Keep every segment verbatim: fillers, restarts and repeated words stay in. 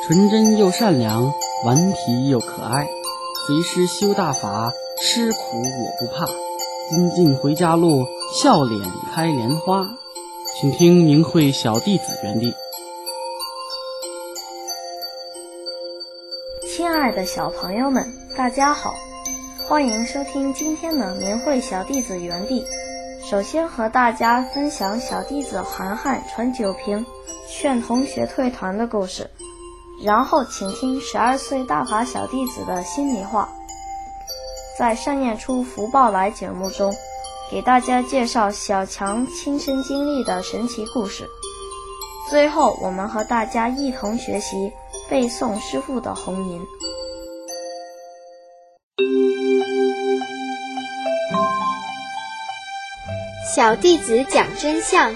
纯真又善良，顽皮又可爱。随师修大法，吃苦我不怕。金镜回家路，笑脸开莲花。请听明慧小弟子原地。 亲爱的小朋友们，大家好，欢迎收听今天的明慧小弟子园地。首先和大家分享小弟子涵涵传酒瓶劝同学退团的故事，然后请听十二岁大法小弟子的心里话。在上演出福报来节目中，给大家介绍小强亲身经历的神奇故事。最后我们和大家一同学习背诵师父的红吟。 小弟子讲真相。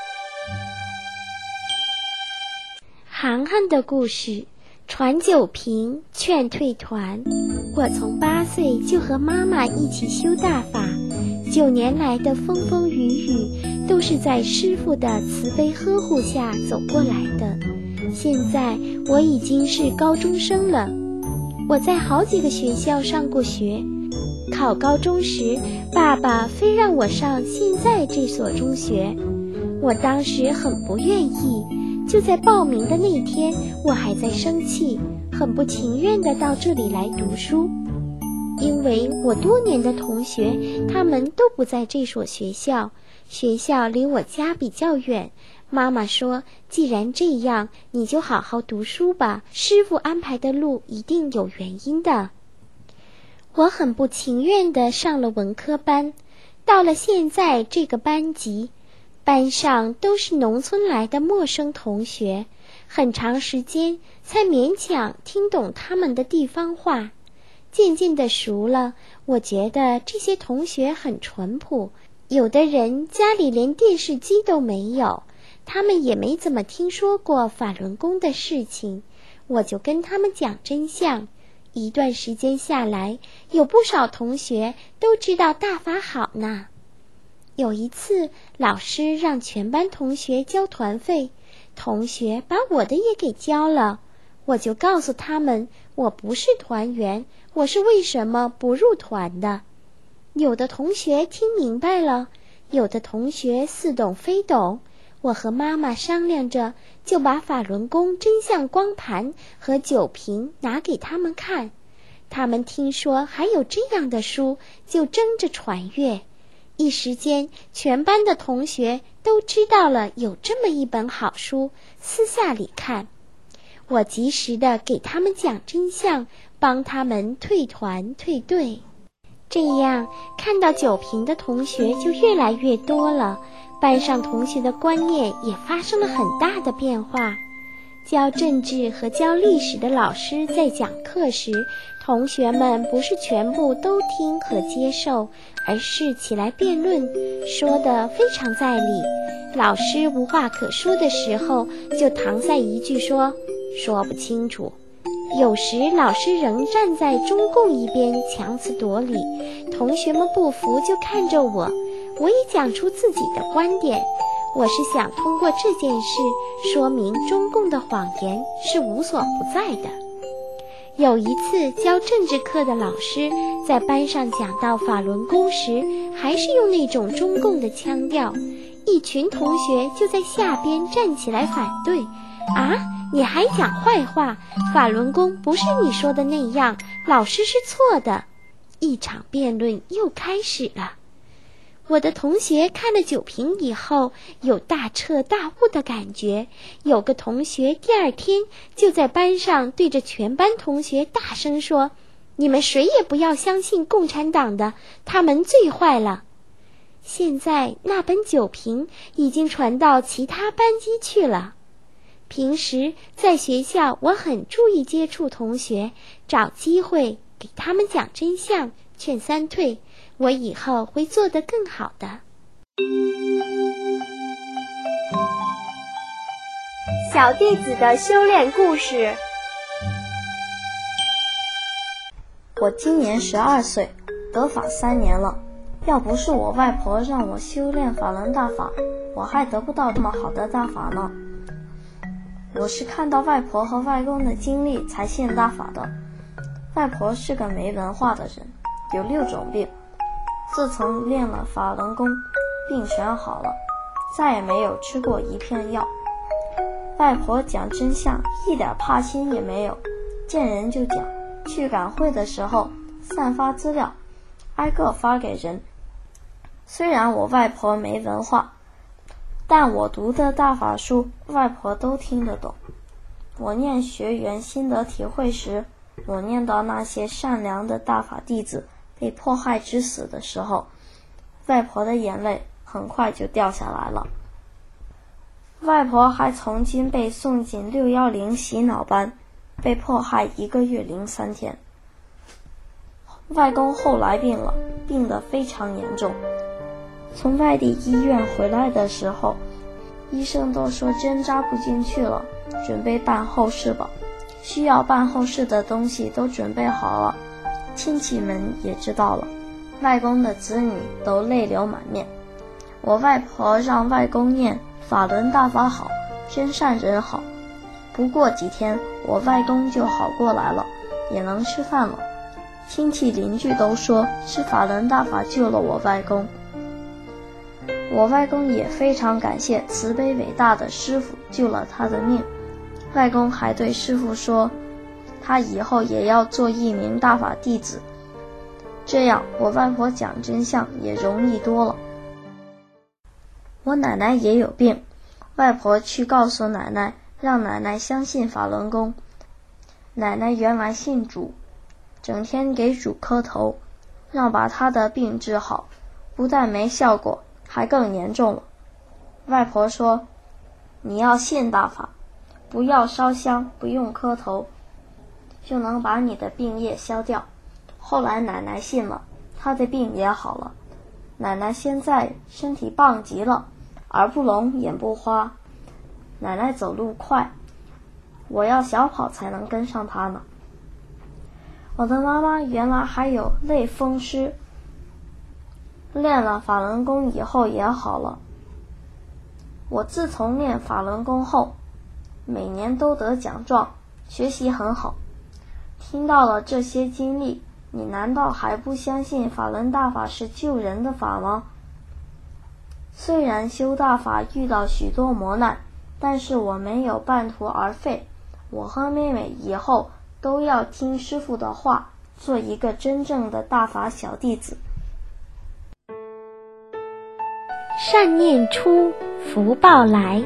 涵涵的故事，传酒瓶劝退团。我从八岁就和妈妈一起修大法，九年来的风风雨雨都是在师父的慈悲呵护下走过来的。现在我已经是高中生了，我在好几个学校上过学。考高中时，爸爸非让我上现在这所中学，我当时很不愿意。就在报名的那天，我还在生气，很不情愿地到这里来读书。因为我多年的同学，他们都不在这所学校，学校离我家比较远。妈妈说，既然这样，你就好好读书吧，师父安排的路一定有原因的。我很不情愿地上了文科班，到了现在这个班级，班上都是农村来的陌生同学，很长时间才勉强听懂他们的地方话。渐渐的熟了，我觉得这些同学很淳朴，有的人家里连电视机都没有，他们也没怎么听说过法轮功的事情，我就跟他们讲真相。一段时间下来，有不少同学都知道大法好呢。有一次，老师让全班同学交团费，同学把我的也给交了。我就告诉他们，我不是团员，我是为什么不入团的。有的同学听明白了，有的同学似懂非懂。我和妈妈商量着，就把法轮功真相光盘和酒瓶拿给他们看。他们听说还有这样的书，就争着传阅。一时间，全班的同学都知道了有这么一本好书，私下里看。我及时的给他们讲真相，帮他们退团退队。这样，看到酒瓶的同学就越来越多了，班上同学的观念也发生了很大的变化。教政治和教历史的老师在讲课时，同学们不是全部都听和接受，而是起来辩论，说得非常在理。老师无话可说的时候，就搪塞一句说说不清楚。有时老师仍站在中共一边强词夺理，同学们不服就看着我，我也讲出自己的观点。我是想通过这件事说明中共的谎言是无所不在的。有一次教政治课的老师在班上讲到法轮功时，还是用那种中共的腔调，一群同学就在下边站起来反对。啊，你还讲坏话，法轮功不是你说的那样，老师是错的。一场辩论又开始了。我的同学看了酒瓶以后，有大彻大悟的感觉。有个同学第二天就在班上对着全班同学大声说，你们谁也不要相信共产党的，他们最坏了。现在那本酒瓶已经传到其他班级去了。平时在学校，我很注意接触同学，找机会给他们讲真相，劝三退。我以后会做得更好的。 小弟子的修炼故事。 我今年十二岁，得法三年了。要不是我外婆让我修炼法轮大法，我还得不到这么好的大法呢。 我是看到外婆和外公的经历才信大法的。外婆是个没文化的人，有六种病，自从练了法轮功，病全好了，再也没有吃过一片药。外婆讲真相，一点怕心也没有，见人就讲，去赶会的时候散发资料，挨个发给人。虽然我外婆没文化，但我读的大法书，外婆都听得懂。我念学员心得体会时，我念到那些善良的大法弟子被迫害致死的时候，外婆的眼泪很快就掉下来了。外婆还曾经被送进六一零洗脑班，被迫害一个月零三天。外公后来病了，病得非常严重。从外地医院回来的时候，医生都说针扎不进去了，准备办后事吧。需要办后事的东西都准备好了，亲戚们也知道了，外公的子女都泪流满面。我外婆让外公念法轮大法好，真善人好。不过几天，我外公就好过来了，也能吃饭了。亲戚邻居都说是法轮大法救了我外公。我外公也非常感谢慈悲伟大的师父救了他的命。外公还对师父说，他以后也要做一名大法弟子，这样我外婆讲真相也容易多了。我奶奶也有病，外婆去告诉奶奶，让奶奶相信法轮功。奶奶原来信主，整天给主磕头，让把她的病治好，不但没效果，还更严重了。外婆说，你要信大法，不要烧香，不用磕头，就能把你的病业消掉。后来奶奶信了，她的病也好了。奶奶现在身体棒极了，耳不聋眼不花，奶奶走路快，我要小跑才能跟上她呢。我的妈妈原来还有类风湿，练了法轮功以后也好了。我自从练法轮功后，每年都得奖状，学习很好。听到了这些经历，你难道还不相信法轮大法是救人的法吗？虽然修大法遇到许多磨难，但是我没有半途而废。我和妹妹以后都要听师父的话，做一个真正的大法小弟子。 善念出，福报来。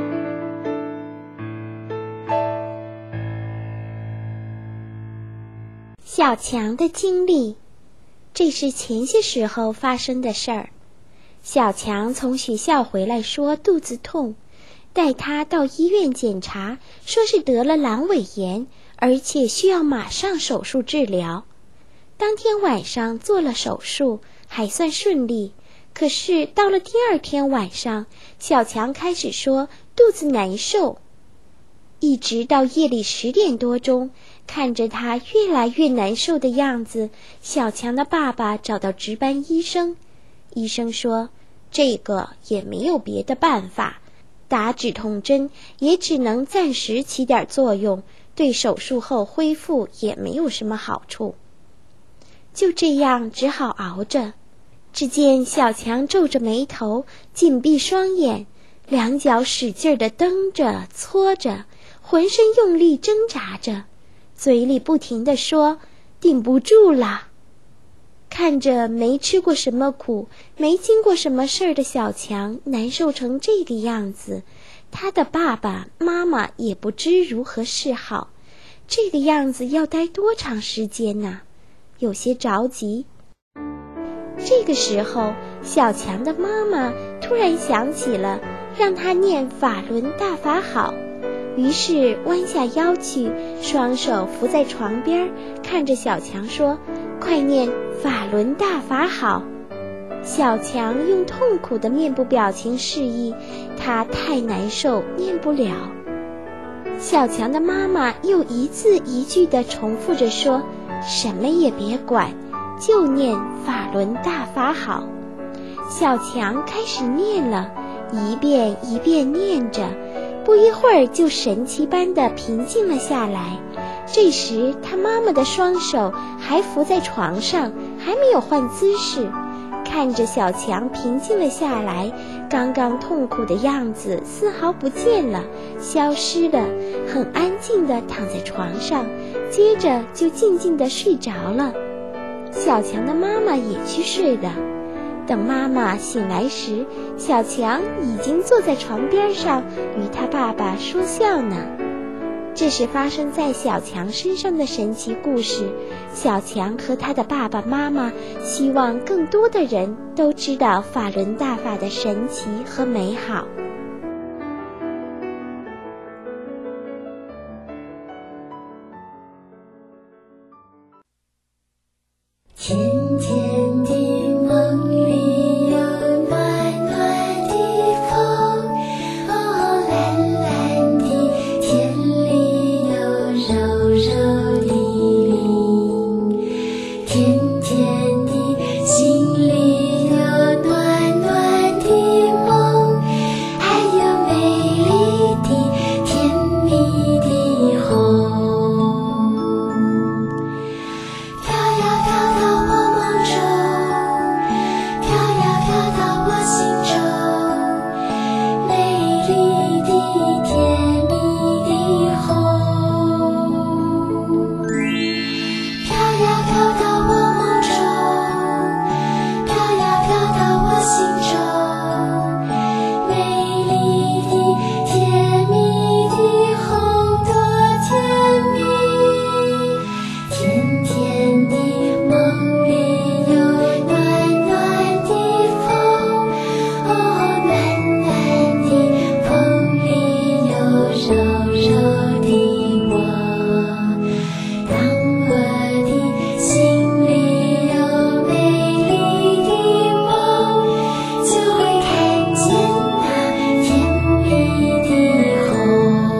小强的经历，这是前些时候发生的事儿。小强从学校回来说肚子痛，带他到医院检查，说是得了阑尾炎，而且需要马上手术治疗。当天晚上做了手术，还算顺利。可是到了第二天晚上，小强开始说肚子难受，一直到夜里十点多钟，看着他越来越难受的样子，小强的爸爸找到值班医生。医生说，这个也没有别的办法，打止痛针也只能暂时起点作用，对手术后恢复也没有什么好处。就这样只好熬着。只见小强皱着眉头，紧闭双眼，两脚使劲地蹬着搓着，浑身用力挣扎着，嘴里不停地说，顶不住了。看着没吃过什么苦，没经过什么事儿的小强难受成这个样子，他的爸爸妈妈也不知如何是好。这个样子要待多长时间呢？有些着急。这个时候，小强的妈妈突然想起了让他念法轮大法好，于是弯下腰去，双手扶在床边，看着小强说，快念法轮大法好。小强用痛苦的面部表情示意，他太难受，念不了。小强的妈妈又一字一句地重复着说，什么也别管，就念法轮大法好。小强开始念了，一遍一遍念着， 不一会儿就神奇般地平静了下来。这时他妈妈的双手还扶在床上，还没有换姿势。看着小强平静了下来，刚刚痛苦的样子丝毫不见了，消失了，很安静地躺在床上，接着就静静地睡着了。小强的妈妈也去睡了。等妈妈醒来时，小强已经坐在床边上与他爸爸说笑呢。这是发生在小强身上的神奇故事。小强和他的爸爸妈妈希望更多的人都知道法轮大法的神奇和美好。 甜甜的梦里有暖暖的风，哦，蓝蓝的天里有柔柔的云，甜甜的心里有暖暖的梦，还有美丽的甜蜜的红。飘呀飘到我梦中，飘呀飘到我心中，美丽的甜蜜的红。飘呀飘到我梦中，飘呀飘到我心中，美丽的甜蜜的红，多甜蜜！甜甜的梦里有暖暖的风，哦，暖暖的风里有柔柔的我。当我的心里有美丽的梦，就会看见那甜蜜的红。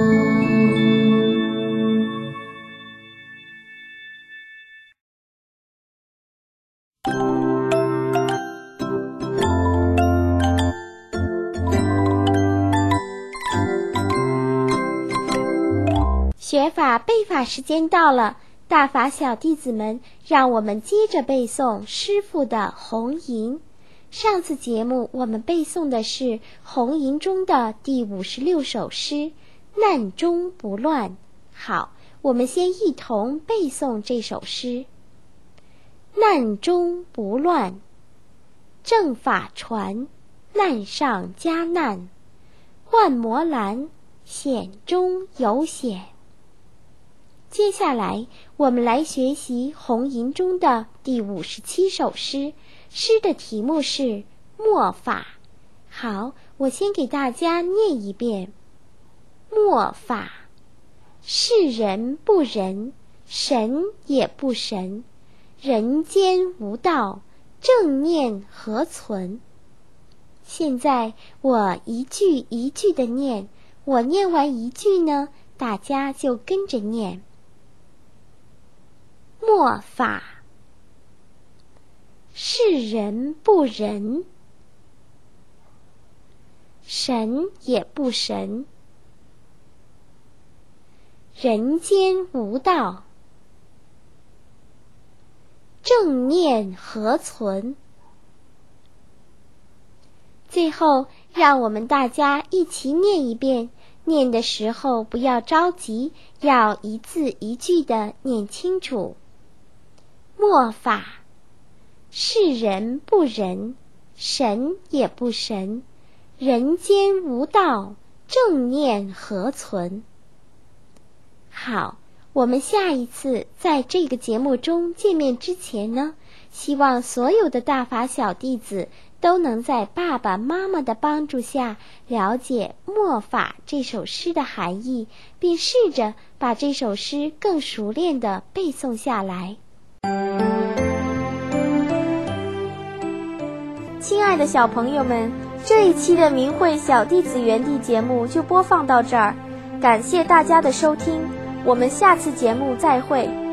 学法背法时间到了，大法小弟子们，让我们接着背诵师父的红吟。上次节目我们背诵的是红吟中的第五十六首诗，难中不乱。好，我们先一同背诵这首诗。难中不乱，正法传，难上加难，万魔拦，险中有险。接下来我们来学习红吟中的第五十七首诗，诗的题目是末法。好，我先给大家念一遍。末法，是人不人，神也不神，人间无道，正念何存？现在我一句一句的念，我念完一句呢，大家就跟着念。末法，是人不人，神也不神，人间无道，正念何存？最后让我们大家一起念一遍，念的时候不要着急，要一字一句地念清楚。末法，是人不人，神也不神，人间无道，正念何存？好，我们下一次在这个节目中见面之前呢，希望所有的大法小弟子都能在爸爸妈妈的帮助下了解末法这首诗的含义，并试着把这首诗更熟练地背诵下来。 亲爱的小朋友们，这一期的明慧小弟子园地节目就播放到这儿，感谢大家的收听，我们下次节目再会。